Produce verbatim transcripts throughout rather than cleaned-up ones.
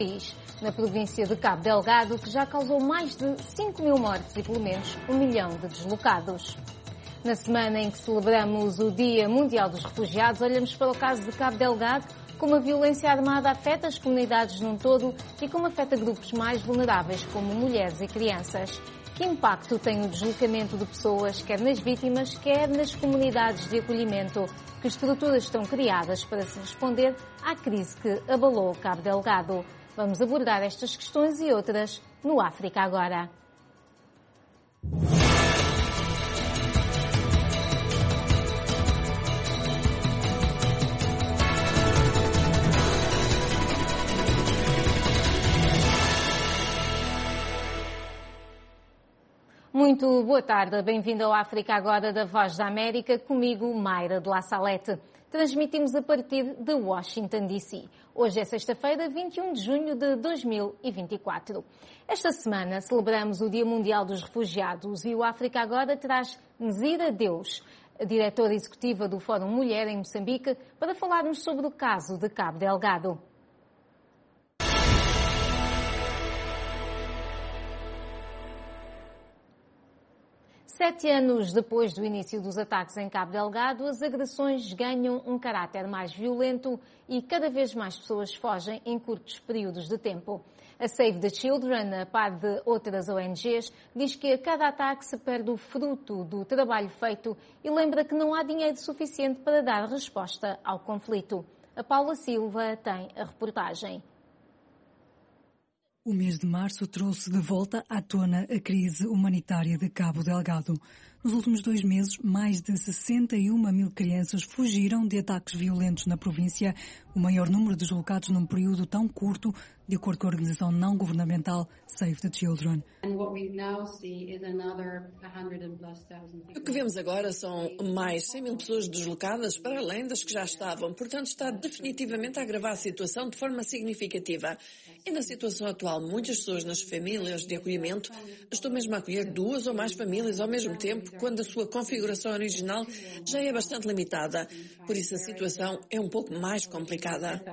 na província de Cabo Delgado, que já causou mais de cinco mil mortes e pelo menos um milhão de deslocados. Na semana em que celebramos o Dia Mundial dos Refugiados, olhamos para o caso de Cabo Delgado, como a violência armada afeta as comunidades num todo e como afeta grupos mais vulneráveis, como mulheres e crianças. Que impacto tem o deslocamento de pessoas, quer nas vítimas, quer nas comunidades de acolhimento? Que estruturas estão criadas para se responder à crise que abalou Cabo Delgado? Vamos abordar estas questões e outras no África Agora. Muito boa tarde, bem-vindo ao África Agora da Voz da América, comigo Mayra de La Salete. Transmitimos a partir de Washington, D C Hoje é sexta-feira, vinte e um de junho de dois mil e vinte e quatro. Esta semana celebramos o Dia Mundial dos Refugiados e o África Agora traz Nzira Deus, a diretora executiva do Fórum Mulher em Moçambique, para falarmos sobre o caso de Cabo Delgado. Sete anos depois do início dos ataques em Cabo Delgado, as agressões ganham um caráter mais violento e cada vez mais pessoas fogem em curtos períodos de tempo. A Save the Children, a par de outras O N Gs, diz que a cada ataque se perde o fruto do trabalho feito e lembra que não há dinheiro suficiente para dar resposta ao conflito. A Paula Silva tem a reportagem. O mês de março trouxe de volta à tona a crise humanitária de Cabo Delgado. Nos últimos dois meses, mais de sessenta e uma mil crianças fugiram de ataques violentos na província, o maior número de deslocados num período tão curto, de acordo com a organização não-governamental Save the Children. O que vemos agora são mais cem mil pessoas deslocadas para além das que já estavam. Portanto, está definitivamente a agravar a situação de forma significativa. E na situação atual, muitas pessoas nas famílias de acolhimento estão mesmo a acolher duas ou mais famílias ao mesmo tempo, quando a sua configuração original já é bastante limitada. Por isso a situação é um pouco mais complicada.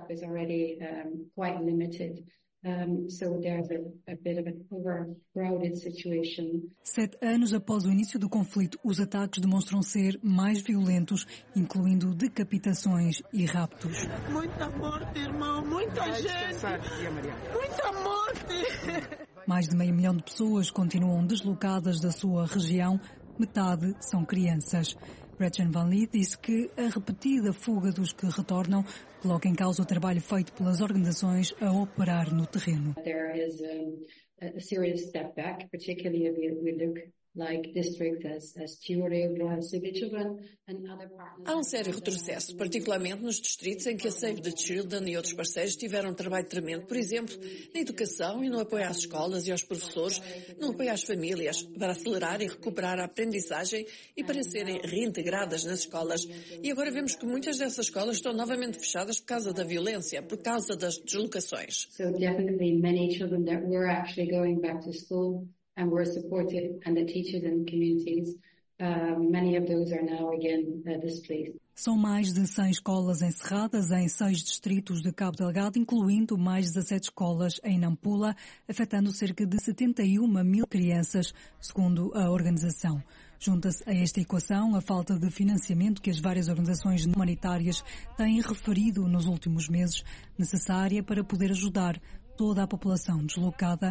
Sete anos após o início do conflito, os ataques demonstram ser mais violentos, incluindo decapitações e raptos. Muita morte, irmão, muita gente, muita morte. Mais de meio milhão de pessoas continuam deslocadas da sua região, metade são crianças. Gretchen Van Lee disse que a repetida fuga dos que retornam coloca em causa o trabalho feito pelas organizações a operar no terreno. There is um, a serious step back, particularly if we look like districts as, as Chiure, Save the Children and other partners. Há um sério retrocesso, particularmente nos distritos em que a Save the Children e outros parceiros tiveram um trabalho tremendo, por exemplo, na educação e no apoio às escolas e aos professores, no apoio às famílias, para acelerar e recuperar a aprendizagem e para serem reintegradas nas escolas. E agora vemos que muitas dessas escolas estão novamente fechadas por causa da violência, por causa das deslocações. So definitely many children that were actually going back to school and were supported, and the teachers and communities, uh, many of those are now again uh, displaced. São mais de cem escolas encerradas em seis distritos de Cabo Delgado, incluindo mais dezassete escolas em Nampula, afetando cerca de setenta e uma mil crianças, segundo a organização. Junta-se a esta equação a falta de financiamento que as várias organizações humanitárias têm referido nos últimos meses, necessária para poder ajudar toda a população deslocada.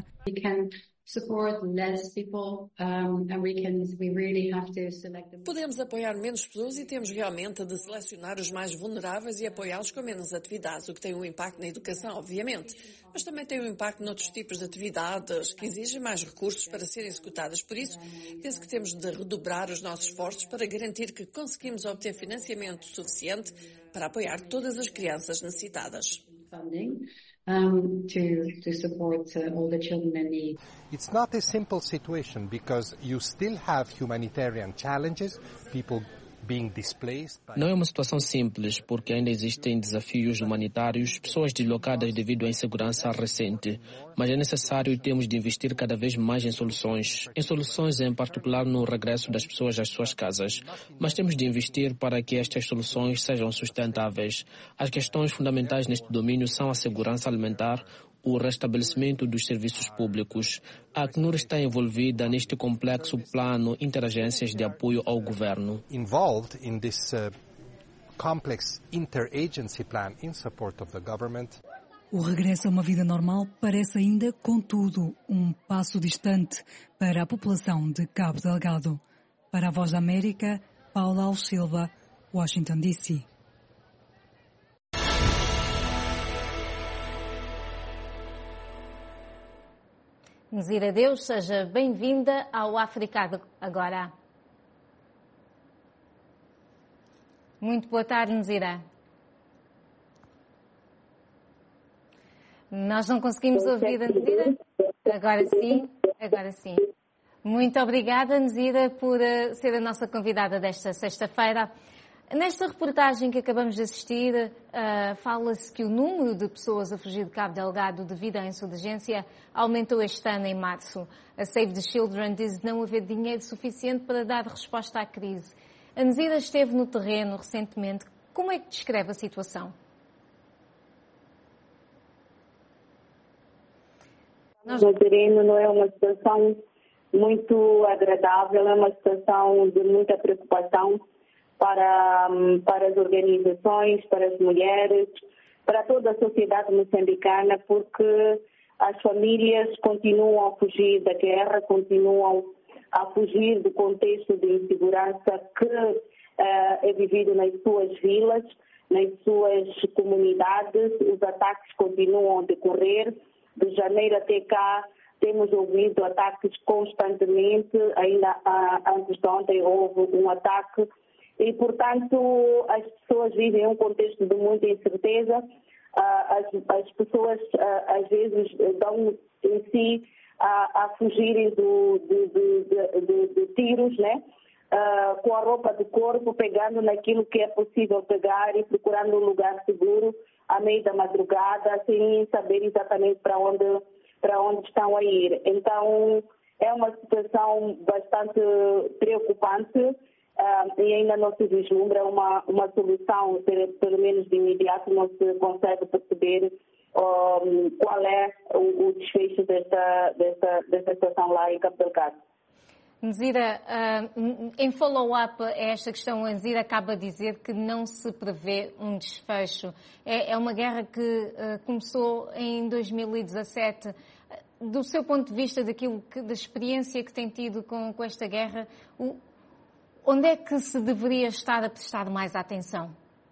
Podemos apoiar menos pessoas e temos realmente de selecionar os mais vulneráveis e apoiá-los com menos atividades, o que tem um impacto na educação, obviamente, mas também tem um impacto noutros tipos de atividades que exigem mais recursos para serem executadas. Por isso, penso que temos de redobrar os nossos esforços para garantir que conseguimos obter financiamento suficiente para apoiar todas as crianças necessitadas. Um, to, to support uh, all the children in need. It's not a simple situation because you still have humanitarian challenges, people being displaced. By... Não é uma situação simples, porque ainda existem desafios humanitários, pessoas deslocadas devido à insegurança recente. Mas é necessário e temos de investir cada vez mais em soluções. Em soluções, em particular, no regresso das pessoas às suas casas. Mas temos de investir para que estas soluções sejam sustentáveis. As questões fundamentais neste domínio são a segurança alimentar, o restabelecimento dos serviços públicos. A Acnur está envolvida neste complexo plano interagências de apoio ao governo. Involved in this uh, complex interagency plan in support of the government. O regresso a uma vida normal parece ainda, contudo, um passo distante para a população de Cabo Delgado. Para a Voz da América, Paula Alves Silva, Washington, D C. Nzira Deus, seja bem-vinda ao África Agora. Muito boa tarde, Nzira. Nós não conseguimos ouvir a Nzira? Agora sim, agora sim. Muito obrigada, Nzira, por ser a nossa convidada desta sexta-feira. Nesta reportagem que acabamos de assistir, uh, fala-se que o número de pessoas a fugir de Cabo Delgado devido à insurgência aumentou este ano em março. A Save the Children diz não haver dinheiro suficiente para dar resposta à crise. A Nzira esteve no terreno recentemente. Como é que descreve a situação? Nós... No terreno não é uma situação muito agradável, é uma situação de muita preocupação para, para as organizações, para as mulheres, para toda a sociedade moçambicana, porque as famílias continuam a fugir da guerra, continuam a fugir do contexto de insegurança que uh, é vivido nas suas vilas, nas suas comunidades. Os ataques continuam a decorrer. De janeiro até cá, temos ouvido ataques constantemente. Ainda uh, antes de ontem houve um ataque. E, portanto, as pessoas vivem um contexto de muita incerteza. As, as pessoas, às vezes, dão em si a, a fugirem do, de, de, de, de, de tiros, né? Uh, com a roupa do corpo, pegando naquilo que é possível pegar e procurando um lugar seguro à meia da madrugada, sem saber exatamente para onde, para onde estão a ir. Então, é uma situação bastante preocupante. Uh, e ainda não se vislumbra uma, uma solução, pelo menos de imediato não se consegue perceber um, qual é o, o desfecho desta, desta, desta situação lá em Cabo Delgado. Nzira, uh, em follow-up a esta questão, a Nzira acaba de dizer que não se prevê um desfecho. É, é uma guerra que uh, começou em dois mil e dezassete. Do seu ponto de vista, daquilo que, da experiência que tem tido com, com esta guerra, o, onde é que se deveria estar a prestar mais atenção?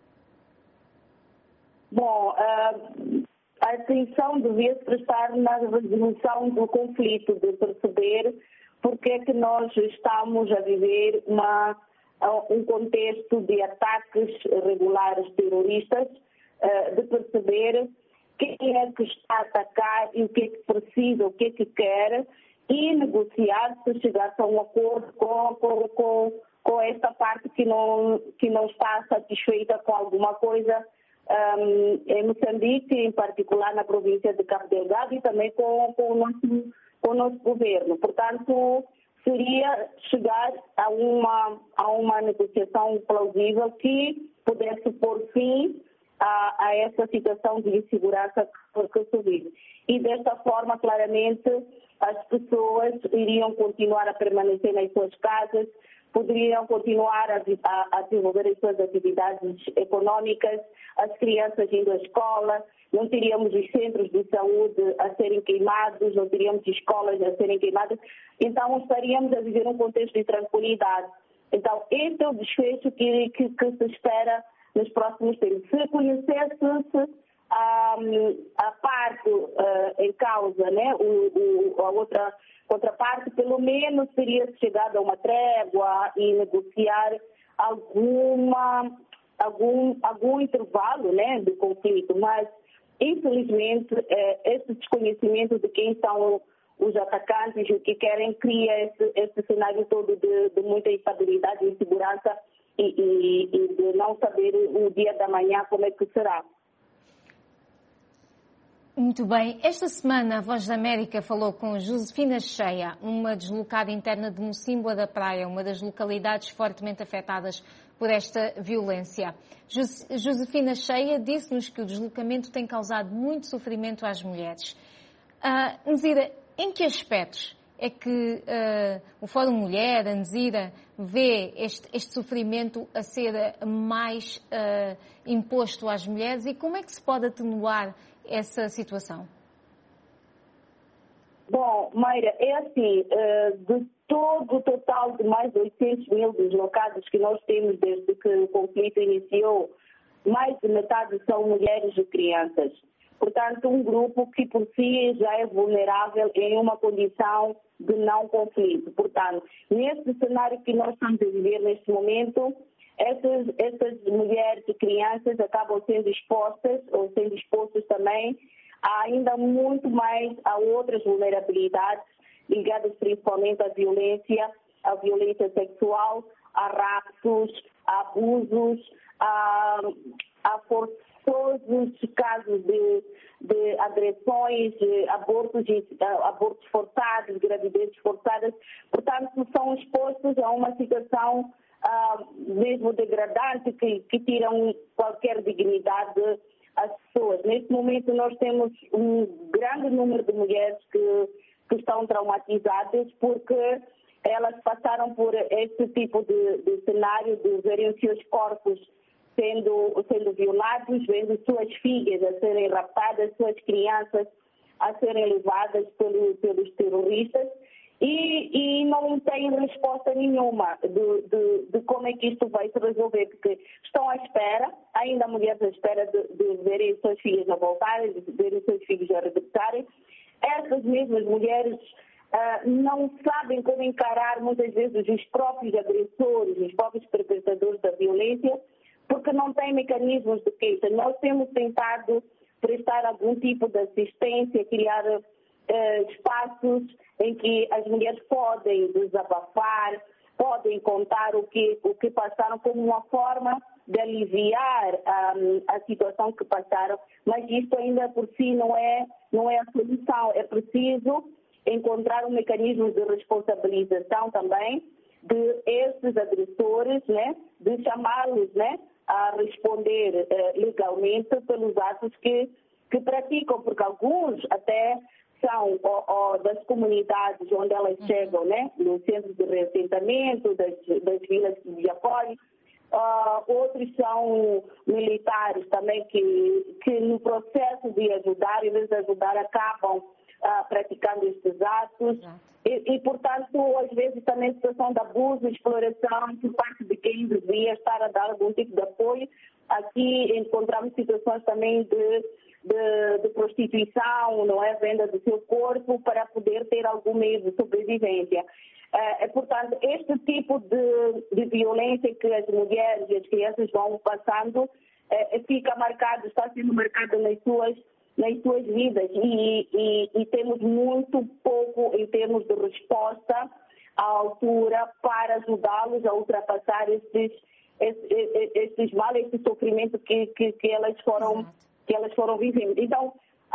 Bom, a atenção devia-se prestar na resolução do conflito, de perceber porque é que nós estamos a viver uma, um contexto de ataques regulares terroristas, de perceber quem é que está a atacar e o que é que precisa, o que é que quer, e negociar se chegar a um acordo com, com, com com esta parte que não, que não está satisfeita com alguma coisa um, em Moçambique, em particular na província de Cabo Delgado, e também com, com, o, nosso, com o nosso governo. Portanto, seria chegar a uma, a uma negociação plausível que pudesse pôr fim a, a essa situação de insegurança que se vive. E desta forma, claramente, as pessoas iriam continuar a permanecer nas suas casas, poderiam continuar a, a, a desenvolver as suas atividades econômicas, as crianças indo à escola, não teríamos os centros de saúde a serem queimados, não teríamos escolas a serem queimadas, então estaríamos a viver um contexto de tranquilidade. Então, este é o desfecho que, que, que se espera nos próximos tempos. Se conhecesse a, a parte uh, em causa, né, o, o, a outra contraparte, pelo menos teria chegado a uma trégua e negociar alguma, algum, algum intervalo, né, do conflito. Mas, infelizmente, é, esse desconhecimento de quem são os atacantes e o que querem cria esse, esse cenário todo de, de muita instabilidade e insegurança e, e, e de não saber o dia da manhã como é que será. Muito bem. Esta semana a Voz da América falou com Josefina Cheia, uma deslocada interna de Mocímboa da Praia, uma das localidades fortemente afetadas por esta violência. Josefina Cheia disse-nos que o deslocamento tem causado muito sofrimento às mulheres. Uh, Nzira, em que aspectos é que uh, o Fórum Mulher, a Nzira, vê este, este sofrimento a ser mais uh, imposto às mulheres e como é que se pode atenuar essa situação? Bom, Mayra, é assim, uh, de todo o total de mais de oitocentos mil deslocados que nós temos desde que o conflito iniciou, mais de metade são mulheres e crianças. Portanto, um grupo que por si já é vulnerável em uma condição de não conflito. Portanto, neste cenário que nós estamos a viver neste momento, essas, essas mulheres e crianças acabam sendo expostas, ou sendo expostas também, a ainda muito mais a outras vulnerabilidades ligadas principalmente à violência, à violência sexual, a raptos, a abusos, a, a forçados casos de, de agressões, de abortos, de, abortos forçados, gravidezes forçadas. Portanto, são expostos a uma situação ah, mesmo degradante que, que tiram qualquer dignidade às pessoas. Neste momento, nós temos um grande número de mulheres que, que estão traumatizadas porque elas passaram por este tipo de, de cenário de verem os seus corpos Sendo, sendo violados, vendo suas filhas a serem raptadas, suas crianças a serem levadas pelo, pelos terroristas e, e não têm resposta nenhuma de, de, de como é que isto vai se resolver, porque estão à espera, ainda mulheres à espera de, de verem suas filhas a voltarem, de verem seus filhos a regressarem. Essas mesmas mulheres uh, não sabem como encarar muitas vezes os próprios agressores, os próprios perpetradores da violência, porque não tem mecanismos de queixa. Nós temos tentado prestar algum tipo de assistência, criar eh, espaços em que as mulheres podem desabafar, podem contar o que, o que passaram como uma forma de aliviar um, a situação que passaram, mas isto ainda por si não é, não é a solução. É preciso encontrar um mecanismo de responsabilização também de esses agressores, né, de chamá-los, né, a responder eh, legalmente pelos atos que, que praticam, porque alguns até são ó, ó, das comunidades onde elas uhum. chegam, né, no centro de reassentamento, das, das vilas de apoio. Uh, outros são militares também que, que no processo de ajudar, em vez de ajudar, acabam uh, praticando estes atos. Uhum. E, e, portanto, às vezes também situação de abuso, exploração por parte de quem devia estar a dar algum tipo de apoio. Aqui encontramos situações também de, de, de prostituição, não é? Venda do seu corpo para poder ter algum meio de sobrevivência. É, portanto, este tipo de, de violência que as mulheres e as crianças vão passando é, fica marcado, está sendo marcado nas suas nas suas vidas e, e, e temos muito pouco em termos de resposta à altura para ajudá-los a ultrapassar estes, estes, estes males, este sofrimento que, que, que, elas foram, que elas foram vivendo. Então,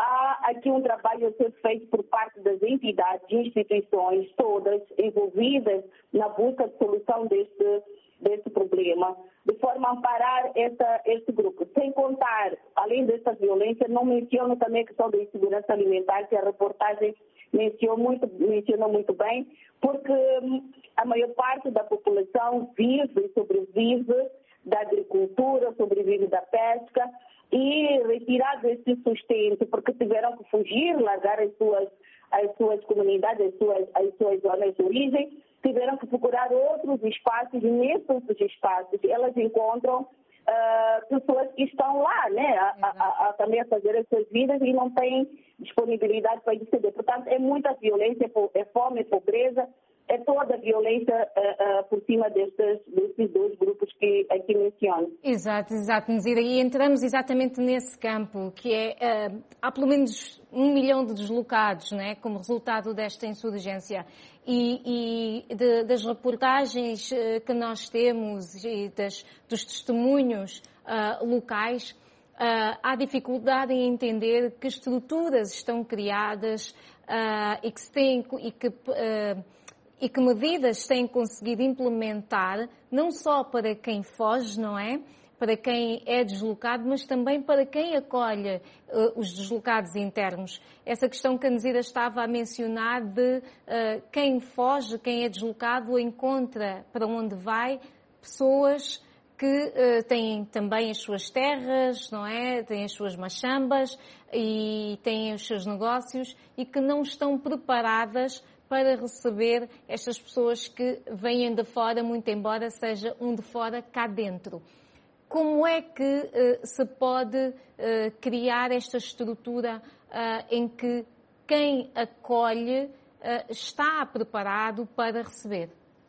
há aqui um trabalho a ser feito por parte das entidades e instituições todas envolvidas na busca de solução deste, deste problema, de forma a amparar essa, este grupo. Sem contar, além dessa violência, não menciono também a questão da insegurança alimentar, que a reportagem mencionou muito, mencionou muito bem, porque a maior parte da população vive e sobrevive da agricultura, sobrevive da pesca, e retirado esse sustento, porque tiveram que fugir, largar as suas, as suas comunidades, as suas, as suas zonas de origem, tiveram que procurar outros espaços, e nesses espaços elas encontram uh, pessoas que estão lá, né, a, a, a também a fazer as suas vidas e não têm disponibilidade para exceder. Portanto, é muita violência, é fome, é pobreza, é toda a violência uh, uh, por cima destes, destes dois grupos que aqui menciono. Exato, exato, Nzira. E entramos exatamente nesse campo, que é, uh, há pelo menos um milhão de deslocados, né, como resultado desta insurgência. E, e de, das reportagens uh, que nós temos e das, dos testemunhos uh, locais, uh, há dificuldade em entender que estruturas estão criadas uh, e que se têm... E que, uh, E que medidas têm conseguido implementar, não só para quem foge, não é? Para quem é deslocado, mas também para quem acolhe uh, os deslocados internos. Essa questão que a Nezira estava a mencionar de uh, quem foge, quem é deslocado, encontra para onde vai pessoas que uh, têm também as suas terras, não é? Têm as suas machambas e têm os seus negócios e que não estão preparadas para receber estas pessoas que vêm de fora, muito embora seja um de fora cá dentro. Como é que uh, se pode uh, criar esta estrutura uh, em que quem acolhe uh, está preparado para receber?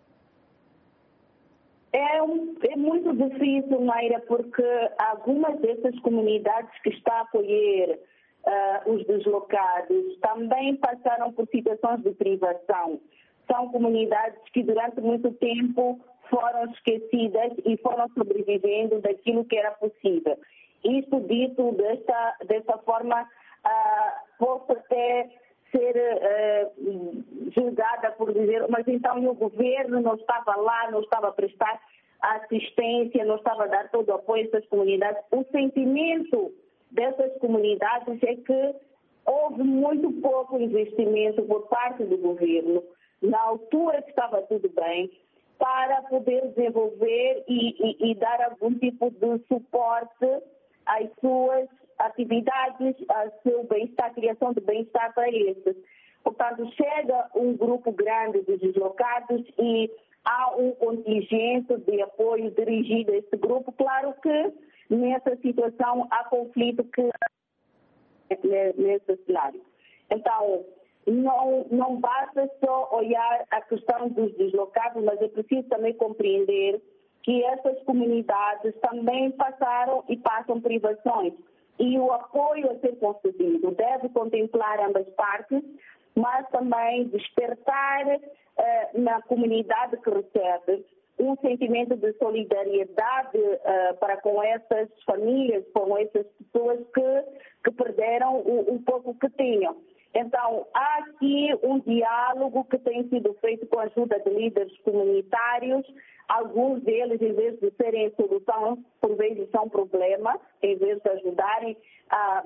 É, um, é muito difícil, Mayra, porque algumas dessas comunidades que estão a acolher uh, os deslocados também passaram por situações de privação. São comunidades que durante muito tempo foram esquecidas e foram sobrevivendo daquilo que era possível. Isto dito desta, desta forma, uh, posso até ser uh, julgada por dizer, mas então o governo não estava lá, não estava a prestar assistência, não estava a dar todo o apoio a essas comunidades. O sentimento dessas comunidades é que houve muito pouco investimento por parte do governo, na altura que estava tudo bem, para poder desenvolver e, e, e dar algum tipo de suporte às suas atividades, ao seu bem-estar, à criação de bem-estar para estes. Portanto, chega um grupo grande de deslocados e há um contingente de apoio dirigido a este grupo. Claro que nessa situação há conflito que nesse cenário. Então, Não, não basta só olhar a questão dos deslocados, mas é preciso também compreender que essas comunidades também passaram e passam privações. E o apoio a ser concedido deve contemplar ambas partes, mas também despertar eh, na comunidade que recebe um sentimento de solidariedade uh, para com essas famílias, com essas pessoas que, que perderam o, o pouco que tinham. Então, há aqui um diálogo que tem sido feito com a ajuda de líderes comunitários. Alguns deles, em vez de serem solução, por vezes são problema, em vez de ajudarem, ah,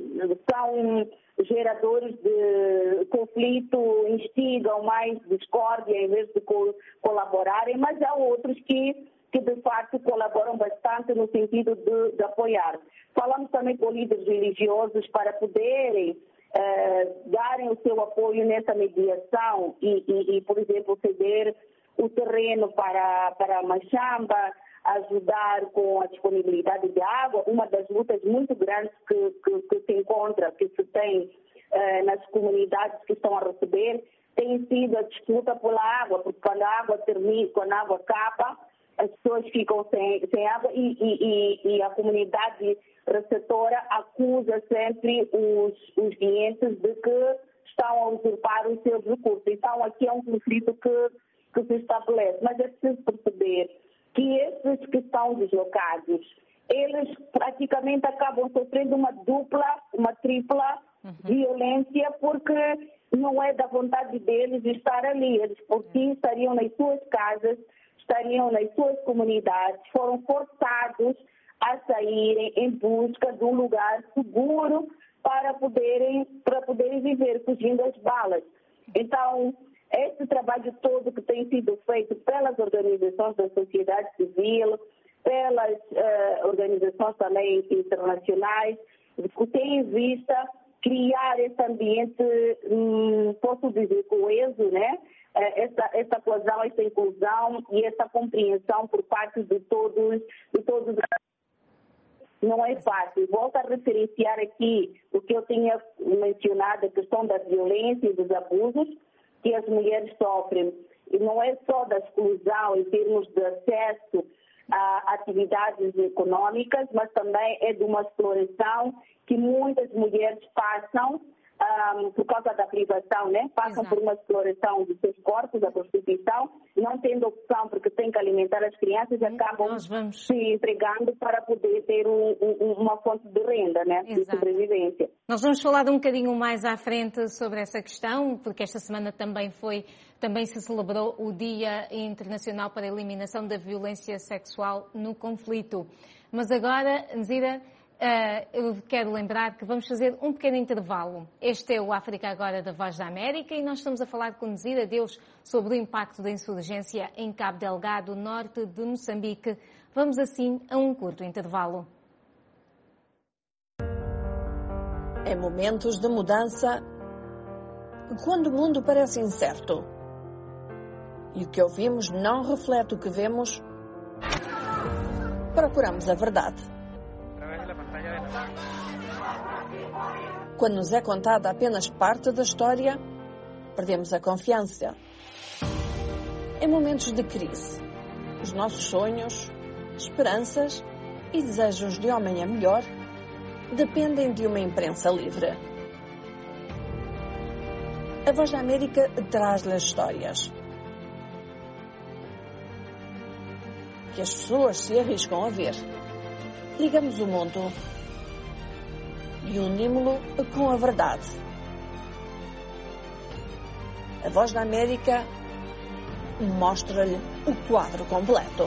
são geradores de conflito, instigam mais discórdia em vez de co- colaborarem, mas há outros que, que de facto colaboram bastante no sentido de, de apoiar. Falamos também com líderes religiosos para poderem Uh, darem o seu apoio nessa mediação e, e, e, por exemplo, ceder o terreno para, para a machamba, ajudar com a disponibilidade de água. Uma das lutas muito grandes que, que, que se encontra, que se tem uh, nas comunidades que estão a receber, tem sido a disputa pela água, porque quando a água termina, quando a água acaba, as pessoas ficam sem, sem água e, e, e a comunidade receptora acusa sempre os, os clientes de que estão a usurpar os seus recursos. Então, aqui é um conflito que, que se estabelece. Mas é preciso perceber que esses que estão deslocados, eles praticamente acabam sofrendo uma dupla, uma tripla uhum. violência, porque não é da vontade deles estar ali. Eles, por si, estariam nas suas casas, estariam nas suas comunidades, foram forçados a saírem em busca de um lugar seguro para poderem, para poderem viver, fugindo das balas. Então, esse trabalho todo que tem sido feito pelas organizações da sociedade civil, pelas uh, organizações também internacionais, que tem em vista criar esse ambiente, hum, posso dizer, coeso, né? Essa, essa coesão, essa inclusão e essa compreensão por parte de todos, de todos. Não é fácil. Volto a referenciar aqui o que eu tinha mencionado, a questão da violência e dos abusos que as mulheres sofrem. E não é só da exclusão em termos de acesso a atividades econômicas, mas também é de uma exploração que muitas mulheres passam Um, por causa da privação, né? Passam Exato. Por uma exploração dos seus corpos, a prostituição, não tendo opção porque têm que alimentar as crianças, e acabam vamos... se entregando para poder ter um, um, uma fonte de renda, né? De sobrevivência. Nós vamos falar um bocadinho mais à frente sobre essa questão, porque esta semana também foi, também se celebrou o Dia Internacional para a Eliminação da Violência Sexual no Conflito. Mas agora, Nzira, Uh, eu quero lembrar que vamos fazer um pequeno intervalo. Este é o África Agora da Voz da América e nós estamos a falar com Nzira Deus sobre o impacto da insurgência em Cabo Delgado, norte de Moçambique. Vamos assim a um curto intervalo. Em momentos de mudança, quando o mundo parece incerto e o que ouvimos não reflete o que vemos, procuramos a verdade. Quando nos é contada apenas parte da história, perdemos a confiança. Em momentos de crise, os nossos sonhos, esperanças e desejos de amanhã melhor dependem de uma imprensa livre. A Voz da América traz-lhe as histórias que as pessoas se arriscam a ver. Ligamos o mundo e unimos-lo com a verdade. A Voz da América mostra-lhe o quadro completo.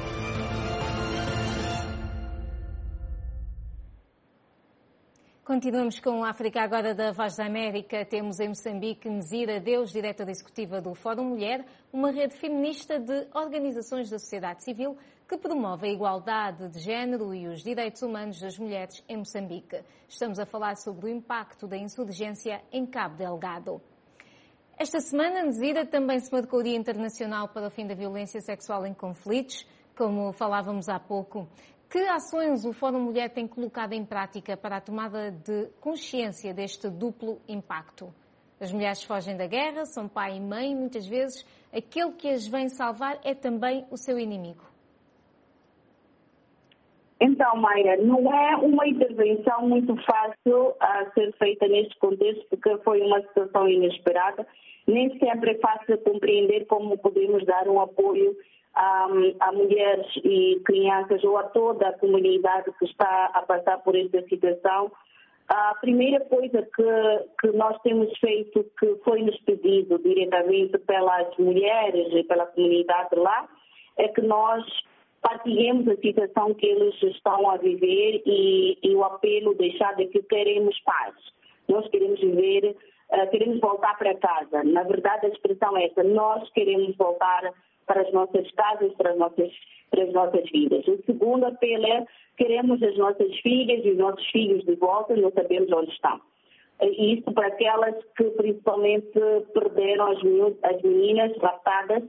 Continuamos com a África Agora da Voz da América. Temos em Moçambique Nzira Deus, diretora executiva do Fórum Mulher, uma rede feminista de organizações da sociedade civil que promove a igualdade de género e os direitos humanos das mulheres em Moçambique. Estamos a falar sobre o impacto da insurgência em Cabo Delgado. Esta semana, Nzira, também se marcou o Dia Internacional para o Fim da Violência Sexual em Conflitos, como falávamos há pouco. Que ações o Fórum Mulher tem colocado em prática para a tomada de consciência deste duplo impacto? As mulheres fogem da guerra, são pai e mãe, e muitas vezes aquele que as vem salvar é também o seu inimigo. Então, Maia, não é uma intervenção muito fácil a ser feita neste contexto, porque foi uma situação inesperada. Nem sempre é fácil compreender como podemos dar um apoio a, a mulheres e crianças ou a toda a comunidade que está a passar por esta situação. A primeira coisa que, que nós temos feito, que foi-nos pedido diretamente pelas mulheres e pela comunidade lá, é que nós partilhemos a situação que eles estão a viver e, e o apelo deixado é que queremos paz. Nós queremos viver, uh, queremos voltar para casa. Na verdade, a expressão é essa, nós queremos voltar para as nossas casas, para as nossas, para as nossas vidas. O segundo apelo é, queremos as nossas filhas e os nossos filhos de volta, não sabemos onde estão. E isso para aquelas que principalmente perderam as, as meninas raptadas,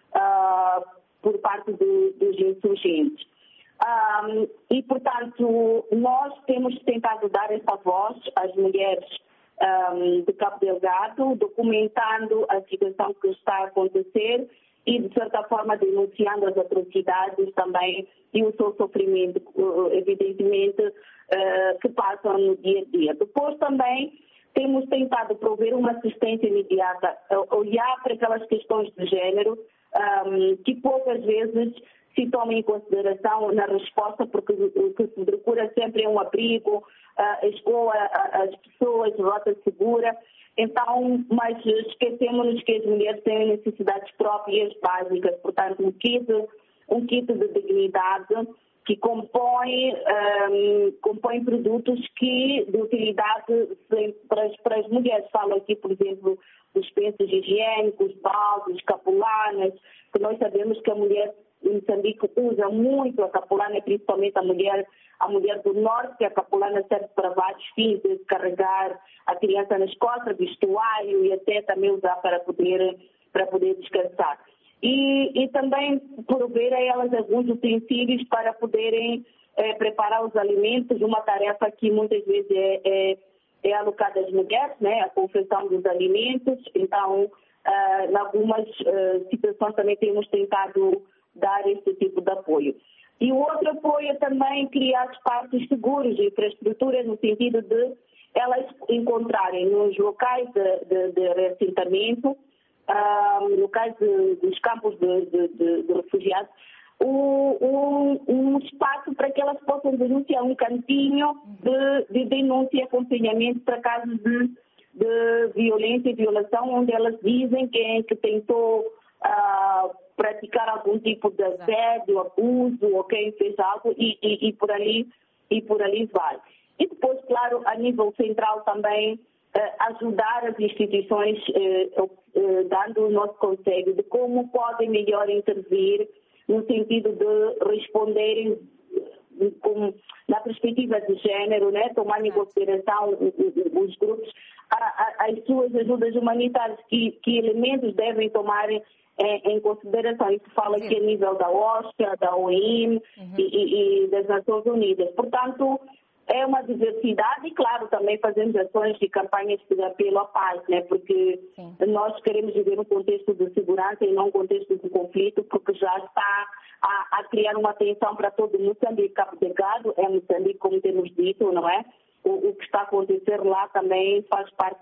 uh, por parte do, dos insurgentes. Um, e, portanto, nós temos tentado dar essa voz às mulheres um, de Cabo Delgado, documentando a situação que está a acontecer e, de certa forma, denunciando as atrocidades também e o seu sofrimento, evidentemente, uh, que passam no dia a dia. Depois também temos tentado prover uma assistência imediata, olhar para aquelas questões de género, Um, que poucas vezes se tomam em consideração na resposta, porque o que se procura sempre é um abrigo, uh, escoa as pessoas, rota segura. Então, mas esquecemos-nos que as mulheres têm necessidades próprias, básicas, portanto, um kit, um kit de dignidade que compõe, um, compõe produtos que, de utilidade para as, para as mulheres. Falo aqui, por exemplo, dos pensos higiênicos, baldes, capulanas, que nós sabemos que a mulher em Moçambique usa muito a capulana, principalmente a mulher, a mulher do norte, que a capulana serve para vários fins, de carregar a criança nas costas, vestuário e até também usar para poder, para poder descansar. E, e também prover a elas alguns utensílios para poderem eh, preparar os alimentos, uma tarefa que muitas vezes é, é, é alocada às mulheres, né, a confecção dos alimentos. Então, uh, em algumas uh, situações também temos tentado dar esse tipo de apoio. E o outro apoio é também criar espaços seguros, infraestruturas no sentido de elas encontrarem nos locais de, de, de reassentamento, uh, locais de, dos campos de, de, de, de refugiados, um, um, um espaço para que elas possam denunciar, um cantinho de, de denúncia e acompanhamento para casos de, de violência e violação, onde elas dizem quem que tentou uh, praticar algum tipo de assédio, abuso, ou quem fez algo, e, e, e, por ali, e por ali vai. E depois, claro, a nível central também, eh, ajudar as instituições, eh, eh, dando o nosso conselho de como podem melhor intervir no sentido de responderem com, na perspectiva de género, né, tomar em consideração os grupos, a, a, as suas ajudas humanitárias, que, que elementos devem tomar em, em consideração. Isso fala aqui a nível da OSHA, da O I M uhum. e, e das Nações Unidas. Portanto, é uma diversidade e, claro, também fazemos ações de campanhas de apelo à paz, né? Porque Sim. nós queremos viver um contexto de segurança e não um contexto de conflito, porque já está a, a criar uma tensão para todo Moçambique. Cabo Delgado é Moçambique, como temos dito, não é? O, o que está a acontecer lá também faz parte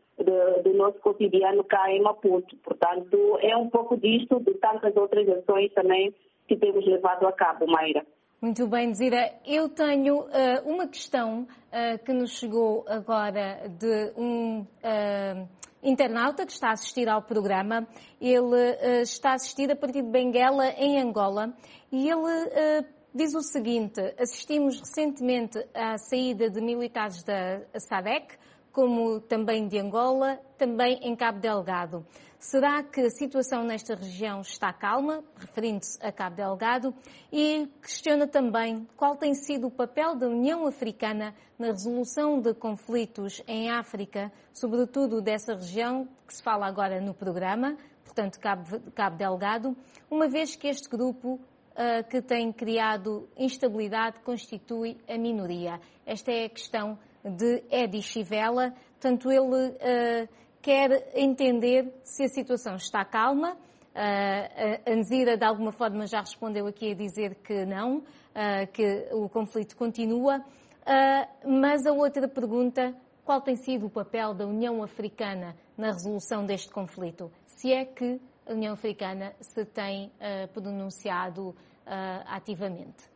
de, do nosso cotidiano cá em Maputo. Portanto, é um pouco disto, de tantas outras ações também que temos levado a cabo, Mayra. Muito bem, Nzira. Eu tenho uh, uma questão uh, que nos chegou agora de um uh, internauta que está a assistir ao programa. Ele uh, está a assistir a partir de Benguela, em Angola, e ele uh, diz o seguinte: assistimos recentemente à saída de militares da SADC, como também de Angola, também em Cabo Delgado. Será que a situação nesta região está calma, referindo-se a Cabo Delgado? E questiona também qual tem sido o papel da União Africana na resolução de conflitos em África, sobretudo dessa região que se fala agora no programa, portanto Cabo, Cabo Delgado, uma vez que este grupo uh, que tem criado instabilidade constitui a minoria. Esta é a questão de Edi Chivela, portanto ele uh, quer entender se a situação está calma. Uh, a Nzira de alguma forma já respondeu aqui a dizer que não, uh, que o conflito continua, uh, mas a outra pergunta, qual tem sido o papel da União Africana na resolução deste conflito? Se é que a União Africana se tem uh, pronunciado uh, ativamente.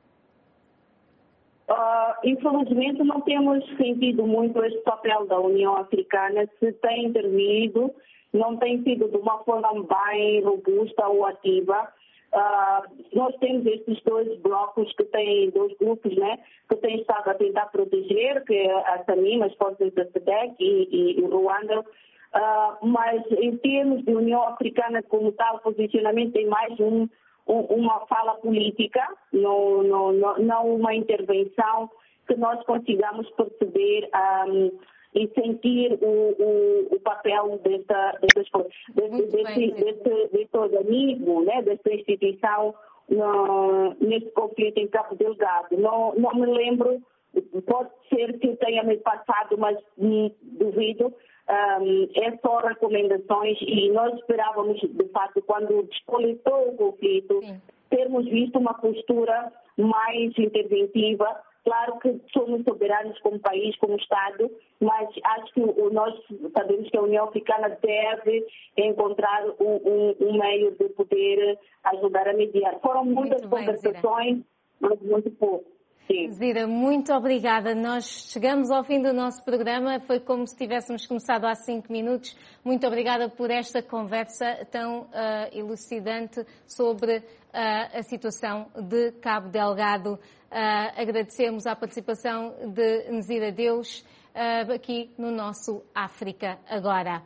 Uh, infelizmente não temos sentido muito este papel da União Africana. Se tem intervido, não tem sido de uma forma bem robusta ou ativa. Uh, nós temos estes dois blocos que têm, dois grupos, né, que têm estado a tentar proteger, que é a SAMIM, as forças da SADC e, e, e Ruanda. Uh, mas em termos de União Africana como tal, o posicionamento tem mais um uma fala política, não, não, não uma intervenção que nós consigamos perceber um, e sentir o, o, o papel desta, destas coisas, desse, desse, desse, desse organismo, né, desta instituição no, neste conflito em Cabo Delgado. Não, não me lembro, pode ser que tenha me passado, mas hum, duvido. Um, é só recomendações e nós esperávamos, de fato, quando descoletou o conflito, Sim. termos visto uma postura mais interventiva. Claro que somos soberanos como país, como Estado, mas acho que nós sabemos que a União Africana deve encontrar um, um, um meio de poder ajudar a mediar. Foram muitas muito conversações, bem, mas muito pouco. Zira, muito obrigada. Nós chegamos ao fim do nosso programa. Foi como se tivéssemos começado há cinco minutos. Muito obrigada por esta conversa tão uh, elucidante sobre uh, a situação de Cabo Delgado. Uh, agradecemos a participação de Nzira Deus uh, aqui no nosso África Agora.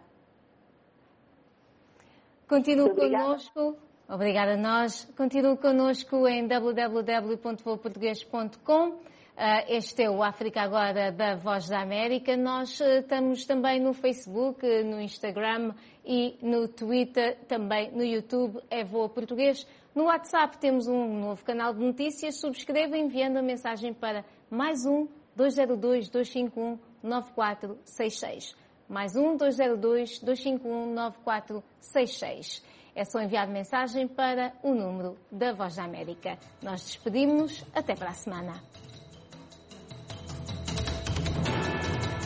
Continue connosco. Obrigada a nós. Continue connosco em w w w ponto voo português ponto com. Este é o África Agora da Voz da América. Nós estamos também no Facebook, no Instagram e no Twitter, também no YouTube, é Voa Português. No WhatsApp temos um novo canal de notícias. Subscreva enviando a mensagem para mais um dois zero dois, dois cinco um, nove quatro seis seis. Mais um dois zero dois, dois cinco um, nove quatro seis seis. É só enviar mensagem para o número da Voz da América. Nós despedimos-nos. Até para a semana.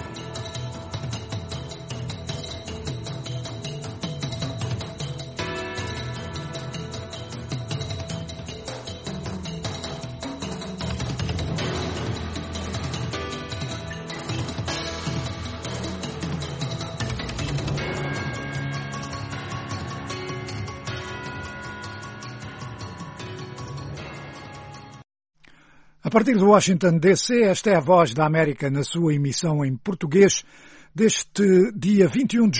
A partir de Washington, D C, esta é a Voz da América na sua emissão em português deste dia vinte e um de